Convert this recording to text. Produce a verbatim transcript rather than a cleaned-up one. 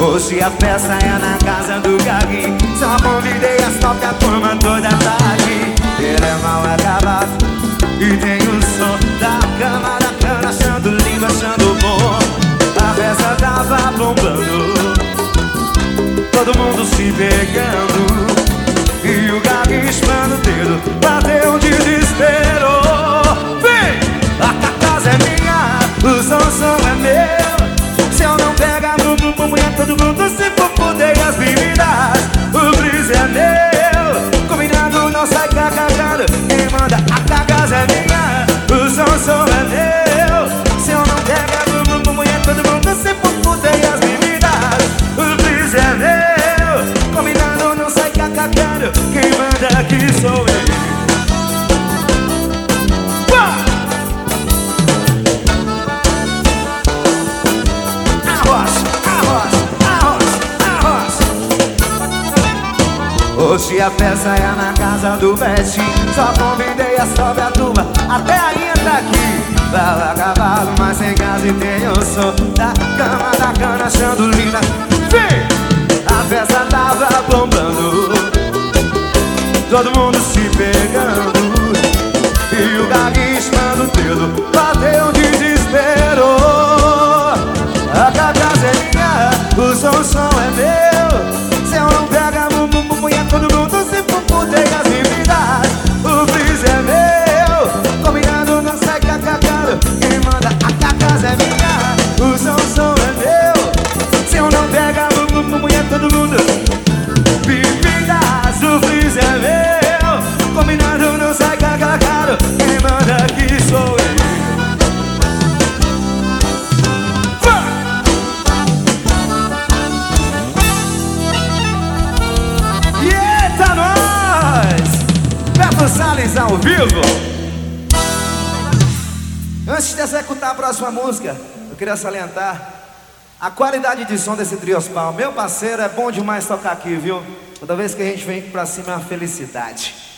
Hoje a festa é na casa do Gagui. Só convidei as top, a turma toda tá aqui. Ele é mal acabado e tem o som da cama da cana, achando lindo, achando bom. A festa tava bombando, todo mundo se pegando, e o Gagui espando o dedo, bateu um desespero. Vem! A casa é minha, o som, som é meu. Se eu não pegar bumbum, bumbum, é todo mundo se for poder as bebidas. O brise é meu, combinado não sai cagado. Quem manda a casa é minha, o som, som é meu. Se eu não pegar bumbum, bumbum, é todo mundo se for poder as bebidas. O brise é meu, combinado não sai cagado. Quem manda aqui sou eu. Hoje a festa é na casa do Betinho. Só convidei a sobe a turma, até a linha tá aqui. Fala cavalo, mas sem casa e tem o som da cama da cana, achando linda. Vem! A festa tava bombando, todo mundo se pegando, e o Gagui espando o dedo, bateu um desespero. A casa é minha, o som, o som é meu. Se eu não pegar bumbum, bumbum, é todo mundo se for poder as bebidas. O brise é meu, combinado não sai cacacado. Quem manda a casa é minha, o som, o som é meu. Se eu não pegar bumbum, bumbum, é todo mundo bebidas. O brise é meu, combinado não sai cacacado. Quem manda aqui sou eu. Salles ao vivo. Antes de executar a próxima música, eu queria salientar a qualidade de som desse Triospal. Meu parceiro, é bom demais tocar aqui, viu? Toda vez que a gente vem aqui pra cima é uma felicidade.